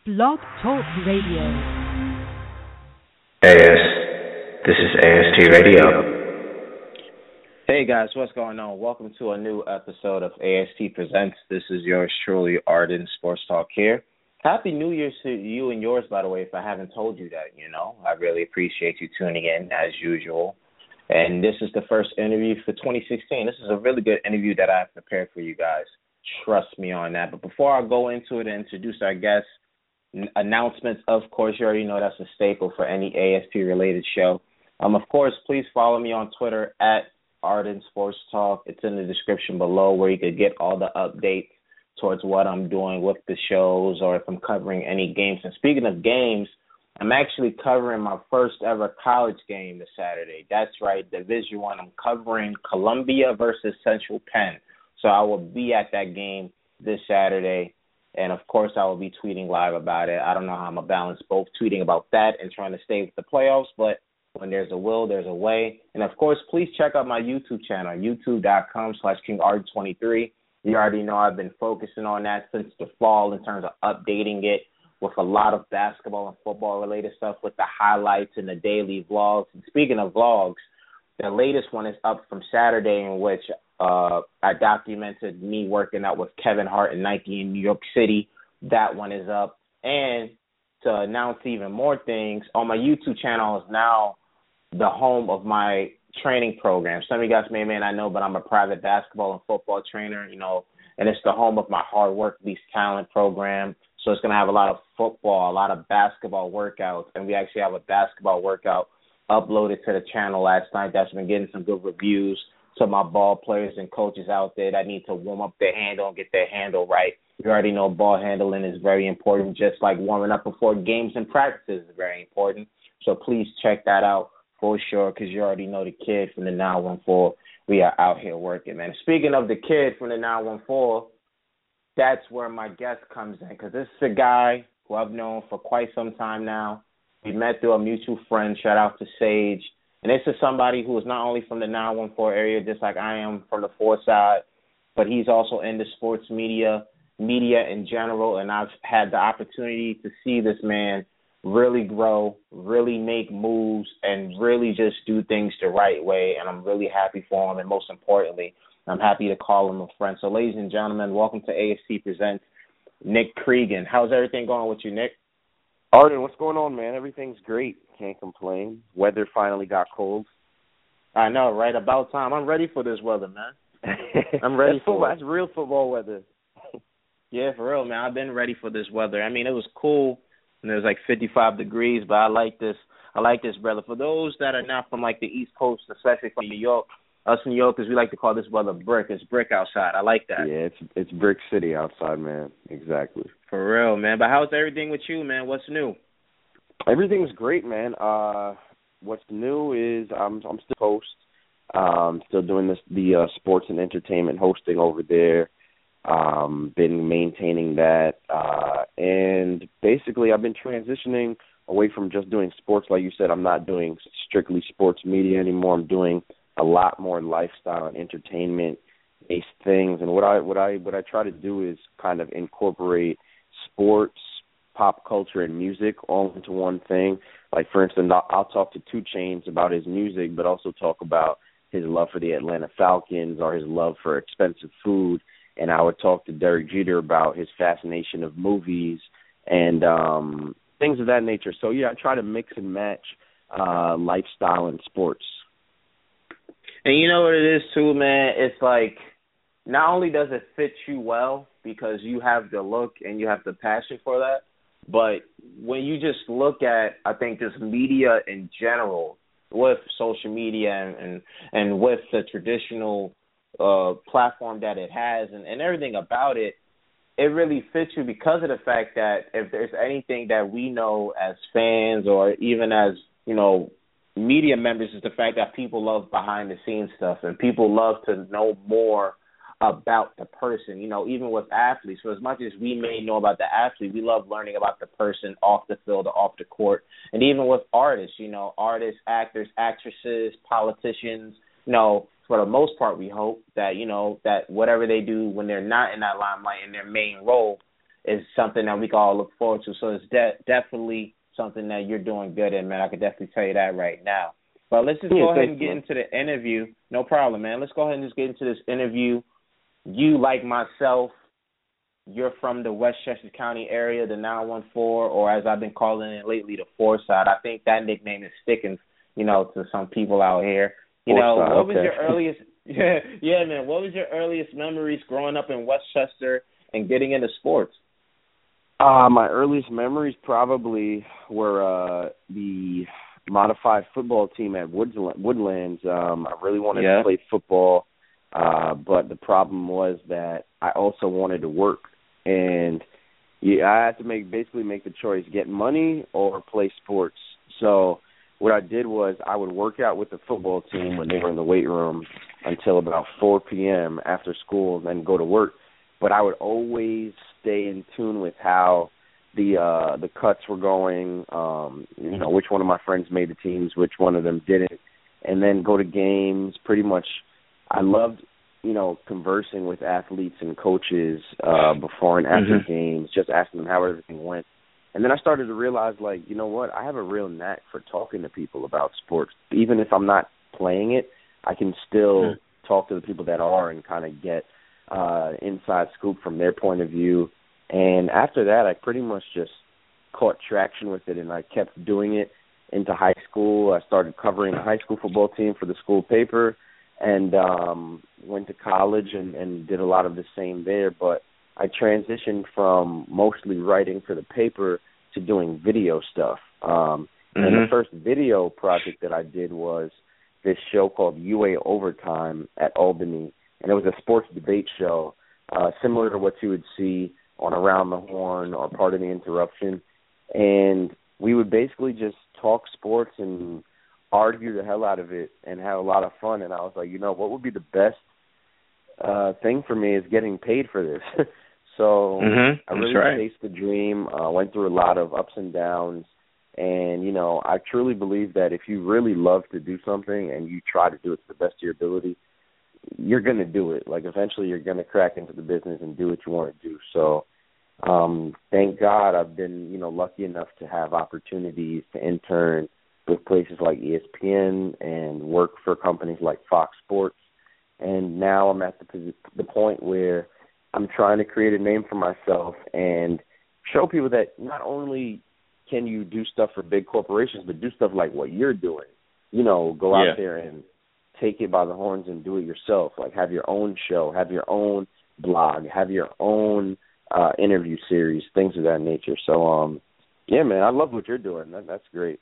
Blog Talk Radio. This is AST Radio. Hey guys, what's going on? Welcome to a new episode of AST Presents. This is yours truly, Arden Sports Talk here. Happy New Year to you and yours, by the way, if I haven't told you that, I really appreciate you tuning in as usual. And this is the first interview for 2016. This is a really good interview that I've prepared for you guys. Trust me on that. But before I go into it and introduce our guests, announcements, of course, you already know that's a staple for any AST-related show. Of course, please follow me on Twitter at Arden Sports Talk. It's in the description below where you could get all the updates towards what I'm doing with the shows or if I'm covering any games. And speaking of games, I'm actually covering my first ever college game this Saturday. That's right, Division I. I'm covering Columbia versus Central Penn. So I will be at that game this Saturday. And, of course, I will be tweeting live about it. I don't know how I'm going to balance both tweeting about that and trying to stay with the playoffs, but when there's a will, there's a way. And, of course, please check out my YouTube channel, youtube.com/KingArden23. You already know I've been focusing on that since the fall in terms of updating it with a lot of basketball and football-related stuff with the highlights and the daily vlogs. And speaking of vlogs, the latest one is up from Saturday in which I documented me working out with Kevin Hart and Nike in New York City. That one is up. And to announce even more things, on my YouTube channel is now the home of my training program. Some of you guys may or may not know, but I'm a private basketball and football trainer, and it's the home of my Hard Work Leads Talent program. So it's going to have a lot of football, a lot of basketball workouts, and we actually have a basketball workout uploaded to the channel last night that's been getting some good reviews. To my ball players and coaches out there that need to warm up their handle and get their handle right. You already know ball handling is very important, just like warming up before games and practices is very important. So please check that out for sure because you already know the kid from the 914. We are out here working, man. Speaking of the kid from the 914, that's where my guest comes in because this is a guy who I've known for quite some time now. We met through a mutual friend. Shout out to Sage. And this is somebody who is not only from the 914 area, just like I am from the 4 side, but he's also in the sports media in general. And I've had the opportunity to see this man really grow, really make moves, and really just do things the right way. And I'm really happy for him. And most importantly, I'm happy to call him a friend. So, ladies and gentlemen, welcome to AST Presents Nick Cregan. How's everything going with you, Nick? Arden, what's going on, man? Everything's great. Can't complain. Weather finally got cold. I know, right? About time. I'm ready for this weather, man. I'm ready for it. That's real football weather. Yeah, for real, man. I've been ready for this weather. I mean, it was cool, and it was like 55 degrees, but I like this. I like this, brother. For those that are not from, like, the East Coast, especially from New York, us New Yorkers, we like to call this weather brick. It's brick outside. I like that. Yeah, it's brick city outside, man. Exactly. For real, man. But how's everything with you, man? What's new? Everything's great, man. What's new is I'm still host. Still doing the sports and entertainment hosting over there. Been maintaining that. And basically I've been transitioning away from just doing sports. Like you said, I'm not doing strictly sports media anymore. I'm doing a lot more lifestyle and entertainment-based things. And what I try to do is kind of incorporate sports, pop culture, and music all into one thing. Like, for instance, I'll talk to 2 Chainz about his music, but also talk about his love for the Atlanta Falcons or his love for expensive food. And I would talk to Derek Jeter about his fascination of movies and things of that nature. So, yeah, I try to mix and match lifestyle and sports. And you know what it is, too, man? It's like not only does it fit you well because you have the look and you have the passion for that, but when you just look at, I think, just media in general, with social media and with the traditional platform that it has and everything about it, it really fits you because of the fact that if there's anything that we know as fans or even as, media members is the fact that people love behind-the-scenes stuff and people love to know more about the person, even with athletes. So as much as we may know about the athlete, we love learning about the person off the field or off the court. And even with artists, artists, actors, actresses, politicians, for the most part, we hope that, that whatever they do when they're not in that limelight in their main role, is something that we can all look forward to. So it's definitely something that you're doing good in, man. I could definitely tell you that right now. But let's just go ahead and get into the interview. No problem, man. Let's go ahead and just get into this interview. You, like myself, you're from the Westchester County area, the 914, or as I've been calling it lately, the 4 side. I think that nickname is sticking, to some people out here. What was your earliest man, what was your earliest memories growing up in Westchester and getting into sports? My earliest memories probably were the modified football team at Woodlands. I really wanted to play football, but the problem was that I also wanted to work, and I had to make the choice: get money or play sports. So what I did was I would work out with the football team when they were in the weight room until about 4 p.m. after school, and then go to work. But I would always stay in tune with how the cuts were going, which one of my friends made the teams, which one of them didn't, and then go to games. Pretty much, I loved, conversing with athletes and coaches before and after games, just asking them how everything went. And then I started to realize, I have a real knack for talking to people about sports. Even if I'm not playing it, I can still talk to the people that are and kind of get inside scoop from their point of view. And after that, I pretty much just caught traction with it, and I kept doing it into high school. I started covering a high school football team for the school paper, and went to college and did a lot of the same there. But I transitioned from mostly writing for the paper to doing video stuff. And the first video project that I did was this show called UA Overtime at Albany, and it was a sports debate show, similar to what you would see on Around the Horn or Pardon the Interruption. And we would basically just talk sports and argue the hell out of it and have a lot of fun. And I was like, what would be the best thing for me is getting paid for this. So I really chased the dream, went through a lot of ups and downs. And, I truly believe that if you really love to do something and you try to do it to the best of your ability, you're going to do it. Like, eventually you're going to crack into the business and do what you want to do. So thank God I've been, lucky enough to have opportunities to intern with places like ESPN and work for companies like Fox Sports. And now I'm at the point where I'm trying to create a name for myself and show people that not only can you do stuff for big corporations, but do stuff like what you're doing. Go out there and take it by the horns and do it yourself. Like, have your own show, have your own blog, have your own interview series, things of that nature. So, man, I love what you're doing. That's great.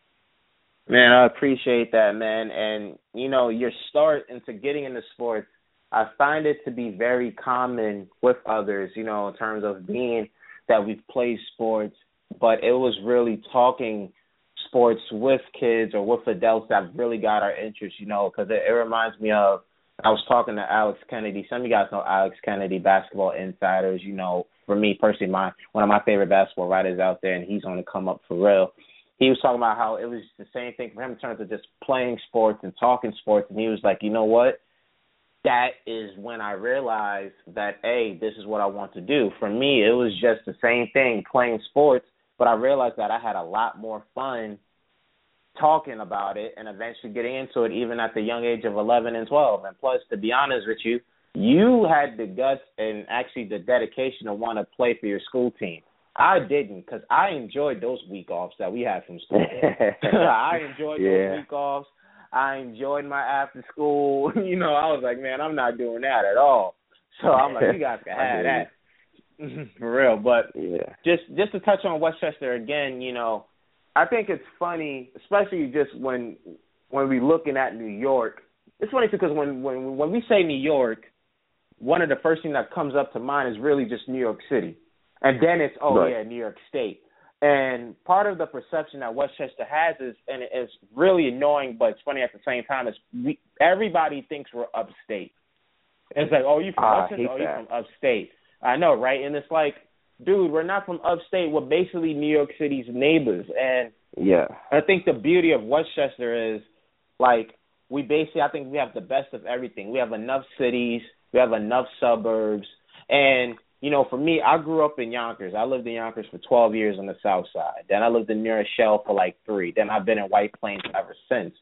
Man, I appreciate that, man. And, your start into getting into sports, I find it to be very common with others, in terms of being that we've played sports, but it was really talking sports with kids or with adults that really got our interest, because it reminds me of, I was talking to Alex Kennedy. Some of you guys know Alex Kennedy, Basketball Insiders. For me personally, one of my favorite basketball writers out there, and he's on the come up for real. He was talking about how it was the same thing for him in terms of just playing sports and talking sports, and he was like, you know what? That is when I realized that, hey, this is what I want to do. For me, it was just the same thing, playing sports, but I realized that I had a lot more fun talking about it and eventually getting into it even at the young age of 11 and 12. And plus, to be honest with you, you had the guts and actually the dedication to want to play for your school team. I didn't, because I enjoyed those week offs that we had from school. I enjoyed those week offs. I enjoyed my after school. I was like, man, I'm not doing that at all. So I'm like, you guys can have that. For real. But just to touch on Westchester again, I think it's funny, especially just when we're looking at New York. It's funny because when we say New York, one of the first things that comes up to mind is really just New York City. And then it's, New York State. And part of the perception that Westchester has is, and it's really annoying, but it's funny at the same time, is everybody thinks we're upstate. It's like, you from Westchester? You from upstate. I know, right? And it's like, dude, we're not from upstate. We're basically New York City's neighbors. And I think the beauty of Westchester is, I think we have the best of everything. We have enough cities. We have enough suburbs. And for me, I grew up in Yonkers. I lived in Yonkers for 12 years on the south side. Then I lived in New Rochelle for like 3. Then I've been in White Plains ever since.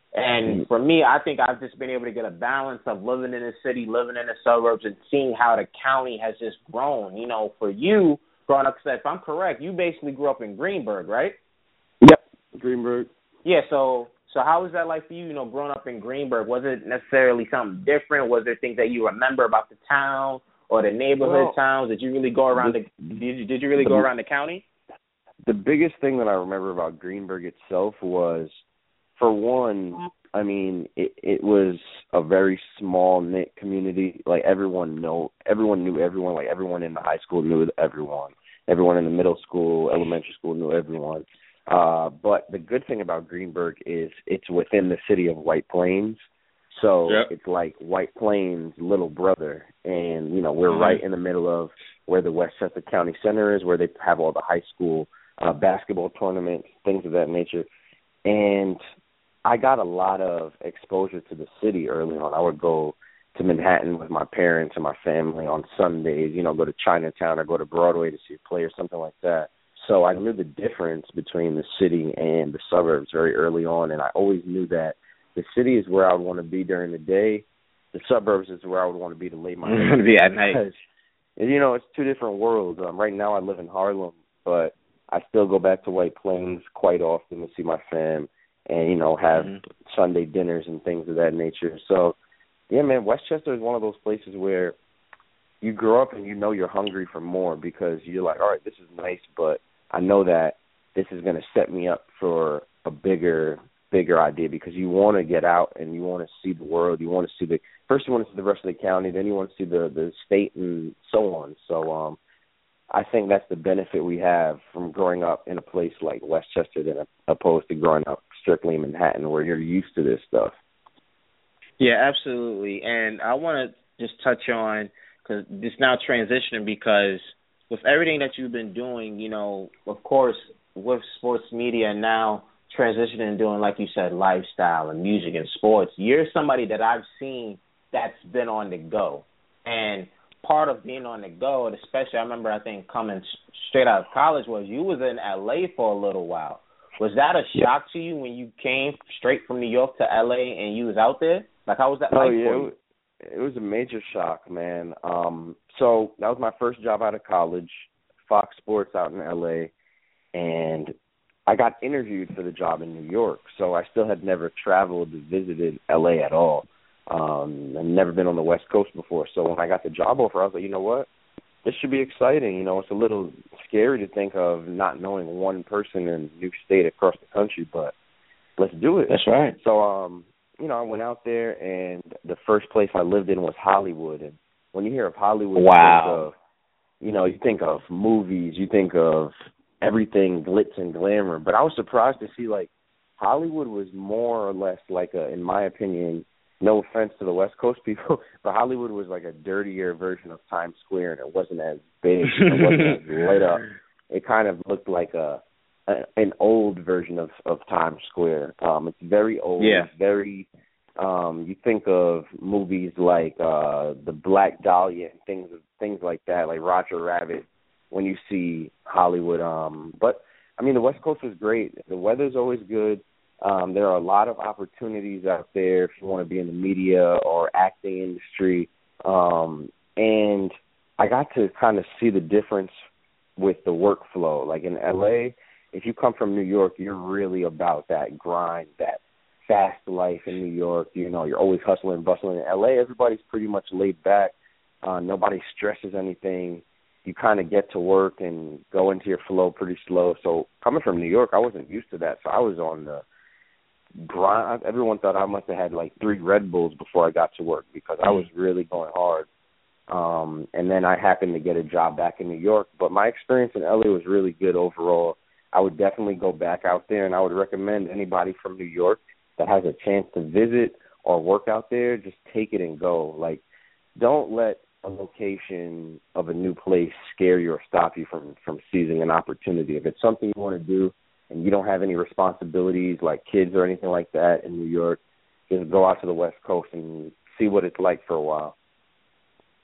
And for me, I think I've just been able to get a balance of living in the city, living in the suburbs, and seeing how the county has just grown. For you, growing up, if I'm correct, you basically grew up in Greenburgh, right? Yep, Greenburgh. Yeah, so how was that like for you, growing up in Greenburgh? Was it necessarily something different? Was there things that you remember about the town or the neighborhood towns? Did you really go around did you really go around the county? The biggest thing that I remember about Greenburgh itself was, for one, I mean, it was a very small knit community. Like everyone knew everyone. Like everyone in the high school knew everyone. Everyone in the middle school, elementary school knew everyone. But the good thing about Greenburgh is it's within the city of White Plains. So It's like White Plains' little brother. And, we're right in the middle of where the Westchester County Center is, where they have all the high school basketball tournaments, things of that nature. And I got a lot of exposure to the city early on. I would go to Manhattan with my parents and my family on Sundays, go to Chinatown or go to Broadway to see a play or something like that. So I knew the difference between the city and the suburbs very early on, and I always knew that the city is where I would want to be during the day. The suburbs is where I would want to be to lay my head. To be at night. Because, it's two different worlds. Right now I live in Harlem, but I still go back to White Plains quite often to see my fam and, have Sunday dinners and things of that nature. So, yeah, man, Westchester is one of those places where you grow up and you're hungry for more because you're like, all right, this is nice, but I know that this is going to set me up for a bigger idea, because you want to get out and you want to see the world. You want to see first you want to see the rest of the county, then you want to see the state and so on. So I think that's the benefit we have from growing up in a place like Westchester than opposed to growing up strictly in Manhattan, where you're used to this stuff. Yeah, absolutely. And I want to just touch on, because it's now transitioning, because with everything that you've been doing, of course, with sports media now transitioning and doing, like you said, lifestyle and music and sports, you're somebody that I've seen that's been on the go. And part of being on the go, and especially I remember, I think, coming straight out of college, was you was in L.A. for a little while. Was that a shock to you when you came straight from New York to L.A. and you was out there? Like, how was that like for you? It was a major shock, man. So that was my first job out of college, Fox Sports out in L.A., and I got interviewed for the job in New York, so I still had never traveled or visited L.A. at all. I've never been on the West Coast before, so when I got the job offer, I was like, you know what? This should be exciting. It's a little scary to think of not knowing one person in a new state across the country, but let's do it. That's right. So, I went out there, and the first place I lived in was Hollywood. And when you hear of Hollywood, wow, you think of movies, you think of everything glitz and glamour. But I was surprised to see, like, Hollywood was more or less like in my opinion, no offense to the West Coast people, but Hollywood was like a dirtier version of Times Square, and it wasn't as big, it wasn't as lit up. It kind of looked like an old version of Times Square. It's very old, very. You think of movies like the Black Dahlia and things like that, like Roger Rabbit, when you see Hollywood. But I mean, the West Coast was great. The weather's always good. There are a lot of opportunities out there if you want to be in the media or acting industry. And I got to kind of see the difference with the workflow. Like in LA, if you come from New York, you're really about that grind, that fast life in New York. You're always hustling and bustling. In LA, everybody's pretty much laid back. Nobody stresses anything. You kind of get to work and go into your flow pretty slow. So coming from New York, I wasn't used to that. So I was on the grind. Everyone thought I must have had like 3 Red Bulls before I got to work, because I was really going hard. And then I happened to get a job back in New York. But my experience in LA was really good overall. I would definitely go back out there, and I would recommend anybody from New York that has a chance to visit or work out there, just take it and go. Like, don't let a location of a new place scare you or stop you from seizing an opportunity. If it's something you want to do and you don't have any responsibilities like kids or anything like that in New York, just go out to the West Coast and see what it's like for a while.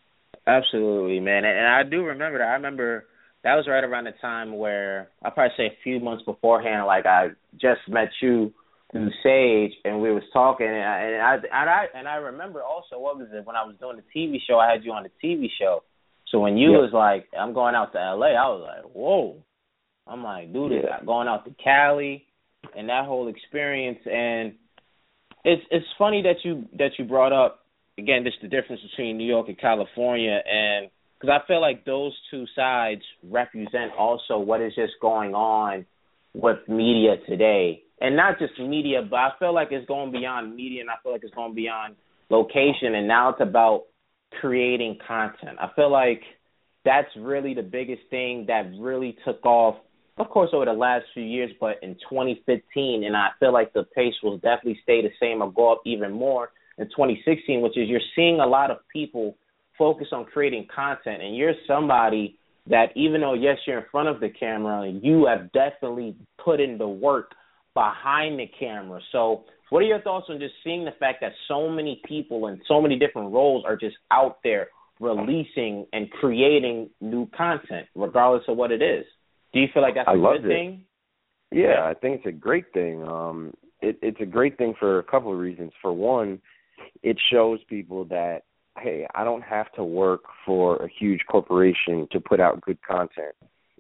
Absolutely, man. And I do remember that. I remember that was right around the time where I'll probably say a few months beforehand. Like I just met you through Sage, and we was talking, and I remember also what was it when I was doing the TV show. I had you on the TV show. So when you was like, I'm going out to LA, I was like, whoa. I'm like, dude, is going out to Cali, and that whole experience. And it's funny that you brought up again just the difference between New York and California, and because I feel like those two sides represent also what is just going on with media today. And not just media, but I feel like it's going beyond media, and I feel like it's going beyond location, and now it's about creating content. I feel like that's really the biggest thing that really took off, of course, over the last few years, but in 2015, and I feel like the pace will definitely stay the same or go up even more in 2016, which is you're seeing a lot of people focus on creating content, and you're somebody that even though, yes, you're in front of the camera, you have definitely put in the work behind the camera. So what are your thoughts on just seeing the fact that so many people in so many different roles are just out there releasing and creating new content, regardless of what it is? Do you feel like that's a good thing? Yeah, I think it's a great thing. It's a great thing for a couple of reasons. For one, it shows people that, hey, I don't have to work for a huge corporation to put out good content.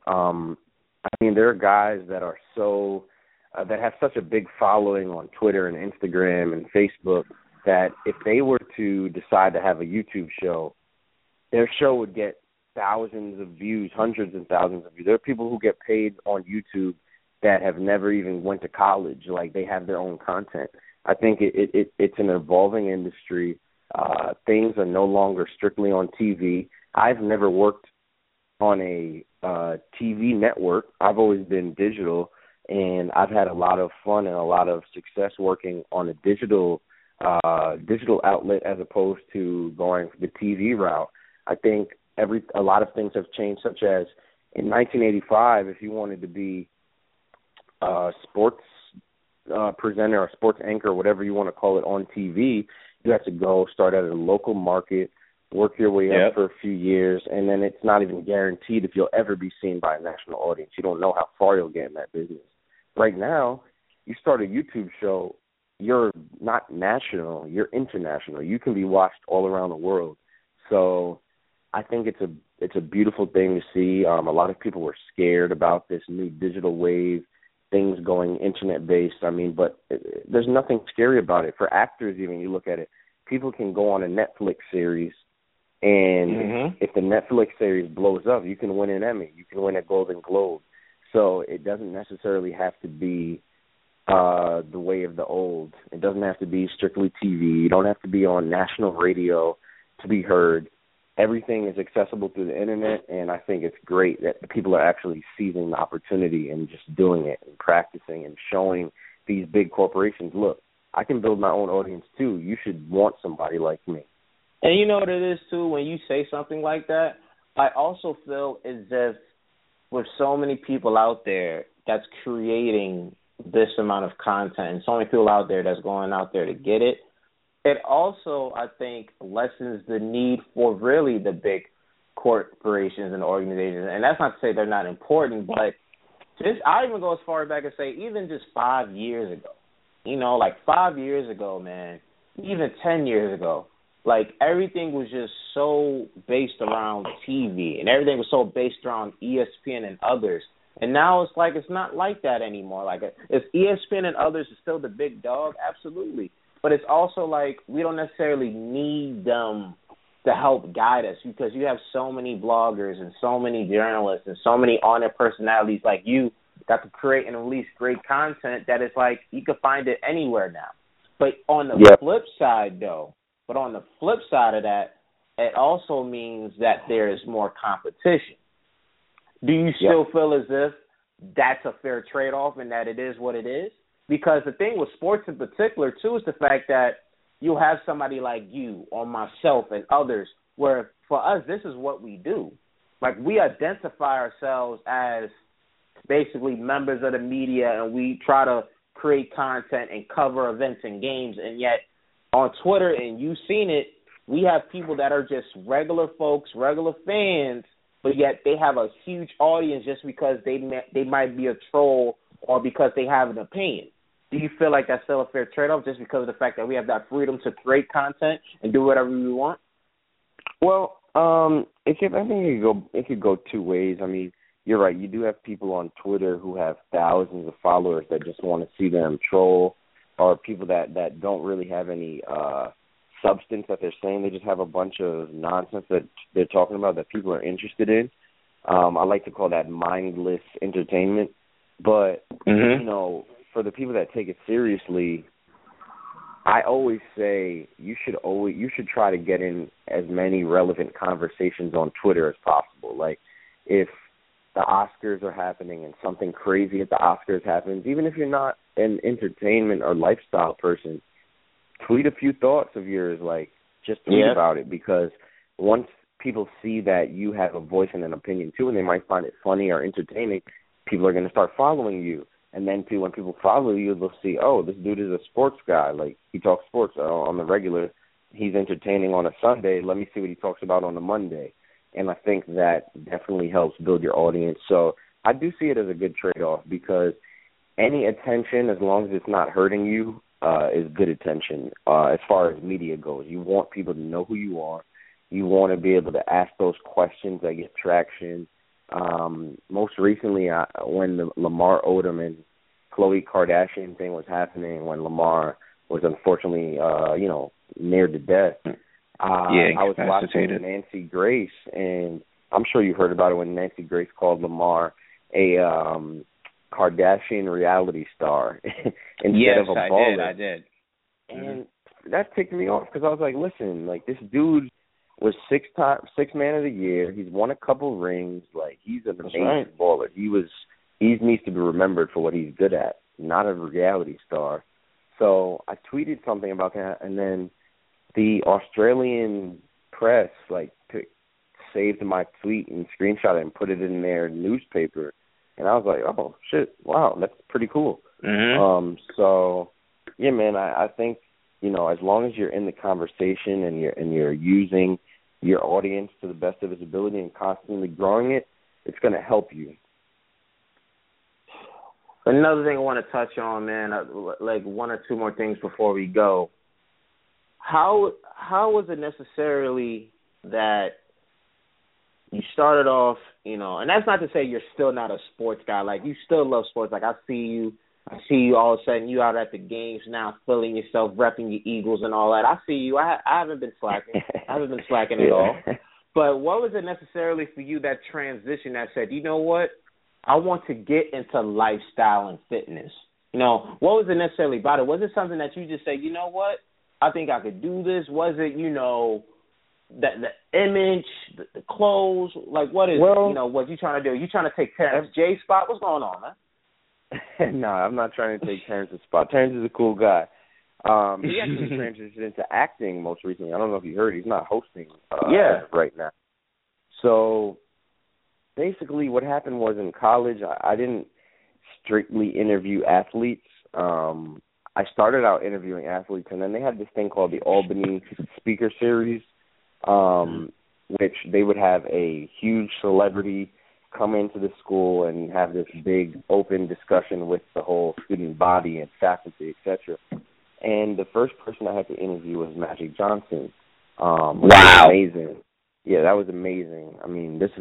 I mean, there are guys that are that have such a big following on Twitter and Instagram and Facebook that if they were to decide to have a YouTube show, their show would get thousands of views, hundreds and thousands of views. There are people who get paid on YouTube that have never even went to college. Like, they have their own content. I think it's an evolving industry. Things are no longer strictly on TV. I've never worked on a TV network. I've always been digital, and I've had a lot of fun and a lot of success working on a digital outlet as opposed to going the TV route. I think a lot of things have changed, such as in 1985, if you wanted to be a sports presenter or sports anchor, whatever you want to call it, on TV, you have to go start at a local market, work your way up for a few years, and then it's not even guaranteed if you'll ever be seen by a national audience. You don't know how far you'll get in that business. Right now, you start a YouTube show, you're not national, you're international. You can be watched all around the world. So I think it's a beautiful thing to see. A lot of people were scared about this new digital wave, things going internet-based. I mean, but there's nothing scary about it. For actors even, you look at it, people can go on a Netflix series, and if the Netflix series blows up, you can win an Emmy. You can win a Golden Globe. So it doesn't necessarily have to be the way of the old. It doesn't have to be strictly TV. You don't have to be on national radio to be heard. Everything is accessible through the internet, and I think it's great that people are actually seizing the opportunity and just doing it and practicing and showing these big corporations, look, I can build my own audience too. You should want somebody like me. And you know what it is too, when you say something like that, I also feel as if with so many people out there that's creating this amount of content and so many people out there that's going out there to get it, it also, I think, lessens the need for really the big corporations and organizations. And that's not to say they're not important, but I even go as far back as say even just 5 years ago. You know, like 5 years ago, man, even 10 years ago, like everything was just so based around TV and everything was so based around ESPN and others. And now it's like it's not like that anymore. Like if ESPN and others is still the big dog, absolutely. But it's also like we don't necessarily need them to help guide us because you have so many bloggers and so many journalists and so many on-air personalities like you that can create and release great content that it's like you can find it anywhere now. But on the flip side, though, of that, it also means that there is more competition. Do you still feel as if that's a fair trade-off and that it is what it is? Because the thing with sports in particular, too, is the fact that you have somebody like you or myself and others where for us, this is what we do. Like we identify ourselves as basically members of the media and we try to create content and cover events and games. And yet on Twitter, and you've seen it, we have people that are just regular folks, regular fans, but yet they have a huge audience just because they might be a troll or because they have an opinion. Do you feel like that's still a fair trade-off just because of the fact that we have that freedom to create content and do whatever we want? Well, I think it could go two ways. I mean, you're right. You do have people on Twitter who have thousands of followers that just want to see them troll, or people that don't really have any substance that they're saying. They just have a bunch of nonsense that they're talking about that people are interested in. I like to call that mindless entertainment. But, you know, for the people that take it seriously, I always say you should try to get in as many relevant conversations on Twitter as possible. Like, if the Oscars are happening and something crazy at the Oscars happens, even if you're not an entertainment or lifestyle person, tweet a few thoughts of yours, like, just tweet about it, because once people see that you have a voice and an opinion too, and they might find it funny or entertaining, people are going to start following you. And then, too, when people follow you, they'll see, oh, this dude is a sports guy. Like, he talks sports on the regular. He's entertaining on a Sunday. Let me see what he talks about on a Monday. And I think that definitely helps build your audience. So I do see it as a good trade-off, because any attention, as long as it's not hurting you, is good attention as far as media goes. You want people to know who you are. You want to be able to ask those questions that get traction. Most recently, when the Lamar Odom and Khloe Kardashian thing was happening, when Lamar was unfortunately, near to death, I was watching Nancy Grace, and I'm sure you heard about it when Nancy Grace called Lamar a Kardashian reality star instead of a baller. I did. And that ticked me off, because I was like, listen, like, this dude was six man of the year. He's won a couple rings. Like, he's an amazing baller. He needs to be remembered for what he's good at, not a reality star. So I tweeted something about that, and then the Australian press saved my tweet and screenshot it and put it in their newspaper. And I was like, oh shit, wow, that's pretty cool. So yeah, man, I think, as long as you're in the conversation and you're using your audience to the best of its ability and constantly growing it, it's going to help you. Another thing I want to touch on, man, like one or two more things before we go. How was it necessarily that you started off, and that's not to say you're still not a sports guy. Like, you still love sports. Like, I see you all of a sudden, you out at the games now, feeling yourself, repping your Eagles and all that. I see you. I haven't been slacking. I haven't been slacking at all. But what was it necessarily for you, that transition that said, you know what, I want to get into lifestyle and fitness? What was it necessarily about it? Was it something that you just say, you know what, I think I could do this? Was it, the image, the clothes? Like, what is what you trying to do? You trying to take Terrence J's spot? What's going on, man? No, I'm not trying to take Terrence's spot. Terrence is a cool guy. He actually transitioned into acting most recently. I don't know if you heard. He's not hosting right now. So basically what happened was, in college, I didn't strictly interview athletes. I started out interviewing athletes, and then they had this thing called the Albany Speaker Series, which they would have a huge celebrity come into the school and have this big open discussion with the whole student body and faculty, etc. And the first person I had to interview was Magic Johnson. Wow. Which was amazing. Yeah, that was amazing. I mean, this is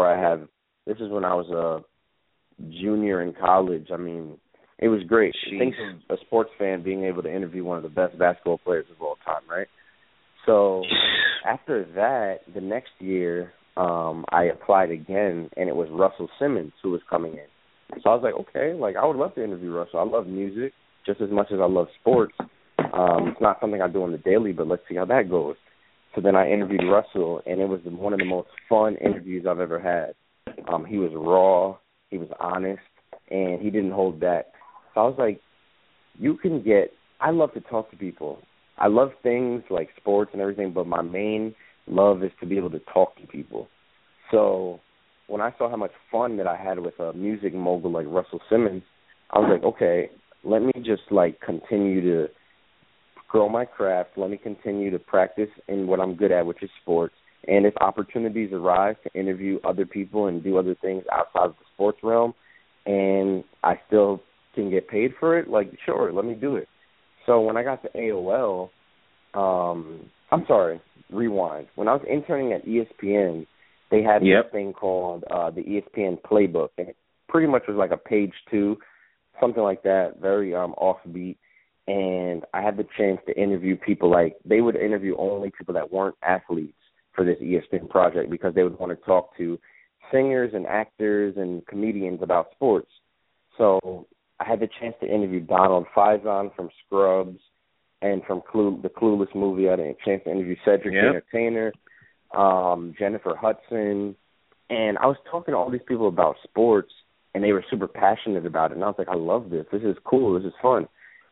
when I was a junior in college. I mean, it was great. Think of a sports fan being able to interview one of the best basketball players of all time, right? So after that, the next year, I applied again, and it was Russell Simmons who was coming in. So I was like, okay, I would love to interview Russell. I love music just as much as I love sports. It's not something I do on the daily, but let's see how that goes. So then I interviewed Russell, and it was one of the most fun interviews I've ever had. He was raw, he was honest, and he didn't hold back. So I was like, I love to talk to people. I love things like sports and everything, but my main love is to be able to talk to people. So when I saw how much fun that I had with a music mogul like Russell Simmons, I was like, okay, let me just continue to grow my craft. Let me continue to practice in what I'm good at, which is sports. And if opportunities arise to interview other people and do other things outside of the sports realm, and I still can get paid for it, like, sure, let me do it. So when I got to AOL, rewind. When I was interning at ESPN, they had this thing called the ESPN Playbook, and it pretty much was like a page 2, something like that, very offbeat. And I had the chance to interview people. Like, they would interview only people that weren't athletes for this ESPN project because they would want to talk to singers and actors and comedians about sports. So I had the chance to interview Donald Faison from Scrubs and from the Clueless movie. I had a chance to interview Cedric the Entertainer, Jennifer Hudson. And I was talking to all these people about sports, and they were super passionate about it. And I was like, I love this. This is cool. This is fun.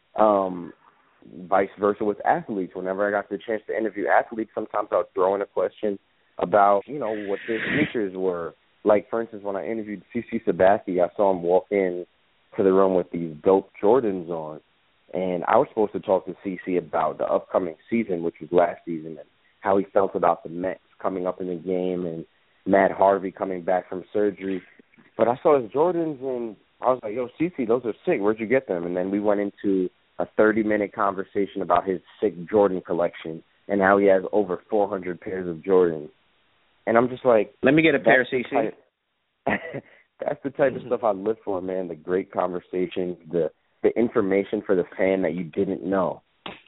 Vice versa with athletes. Whenever I got the chance to interview athletes, sometimes I would throw in a question about, what their sneakers were. Like, for instance, when I interviewed CeCe Sabathia, I saw him walk in to the room with these dope Jordans on. And I was supposed to talk to CeCe about the upcoming season, which was last season, and how he felt about the Mets coming up in the game and Matt Harvey coming back from surgery. But I saw his Jordans, and I was like, yo, CeCe, those are sick. Where'd you get them? And then we went into a 30-minute conversation about his sick Jordan collection and how he has over 400 pairs of Jordans. And I'm just like, let me get a pair, CeCe. That's the type of stuff I live for, man, the great conversations, the information for the fan that you didn't know.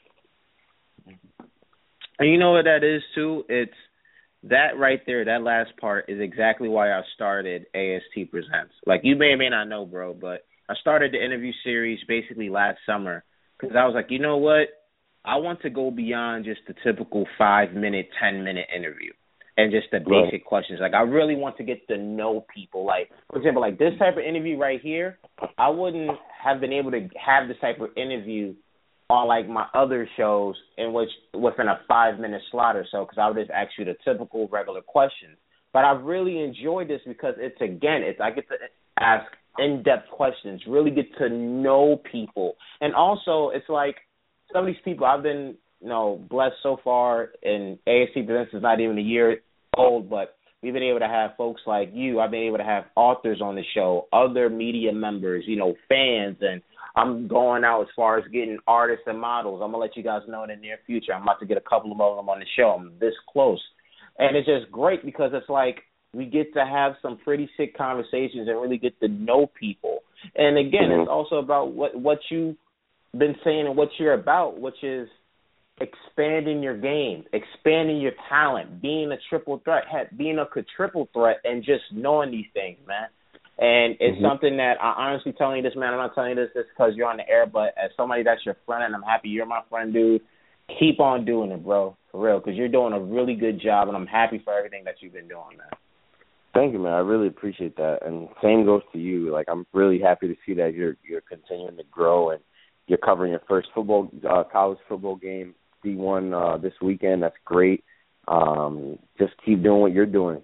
And you know what that is, too? It's that right there, that last part is exactly why I started AST Presents. Like, you may or may not know, bro, but I started the interview series basically last summer because I was like, you know what? I want to go beyond just the typical 5-minute, 10-minute interview and just the basic questions. Like, I really want to get to know people. Like, for example, like this type of interview right here, I wouldn't have been able to have this type of interview on, like, my other shows in which within a 5-minute slot or so, because I would just ask you the typical regular questions. But I really enjoyed this because I get to ask in-depth questions, really get to know people. And also, it's like some of these people I've been, blessed so far, and AST Presents is not even a year old, but we've been able to have folks like you. I've been able to have authors on the show, other media members, fans, and I'm going out as far as getting artists and models. I'm going to let you guys know in the near future. I'm about to get a couple of them on the show. I'm this close. And it's just great because it's like we get to have some pretty sick conversations and really get to know people. And, again, it's also about what you've been saying and what you're about, which is expanding your game, expanding your talent, being a triple threat, being a triple threat, and just knowing these things, man. And it's something that I honestly telling you this, man. I'm not telling you this just because you're on the air, but as somebody that's your friend, and I'm happy you're my friend, dude, keep on doing it, bro, for real, because you're doing a really good job, and I'm happy for everything that you've been doing, man. Thank you, man. I really appreciate that, and same goes to you. Like, I'm really happy to see that you're continuing to grow, and you're covering your first college football game, D1, this weekend. That's great. Just keep doing what you're doing.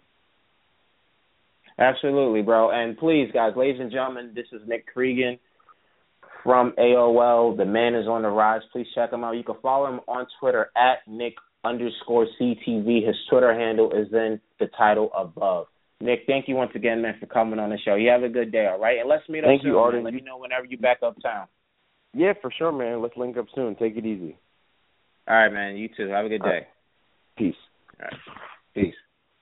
Absolutely, bro. And please, guys, ladies and gentlemen, this is Nick Cregan from AOL. The man is on the rise. Please check him out. You can follow him on Twitter at Nick_CTV. His Twitter handle is in the title above. Nick, thank you once again, man, for coming on the show. You have a good day, all right? And let's meet up soon. Thank you, Arden. Let me know whenever you're back uptown. Yeah, for sure, man. Let's link up soon. Take it easy. All right, man. You too. Have a good day. Right. Peace. All right. Peace.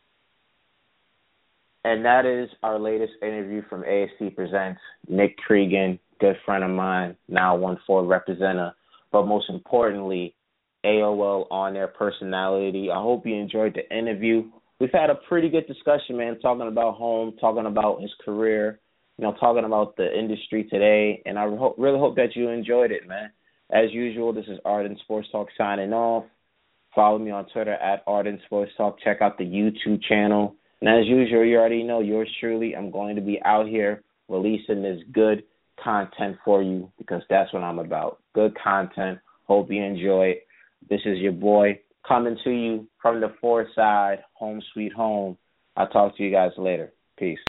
And that is our latest interview from AST Presents. Nick Cregan, good friend of mine, now 1-4 representative, but most importantly, AOL on-air personality. I hope you enjoyed the interview. We've had a pretty good discussion, man, talking about home, talking about his career, talking about the industry today, and I really hope that you enjoyed it, man. As usual, this is Arden Sports Talk signing off. Follow me on Twitter at Arden Sports Talk. Check out the YouTube channel. And as usual, you already know, yours truly, I'm going to be out here releasing this good content for you because that's what I'm about. Good content. Hope you enjoy it. This is your boy coming to you from the 4th side, home sweet home. I'll talk to you guys later. Peace.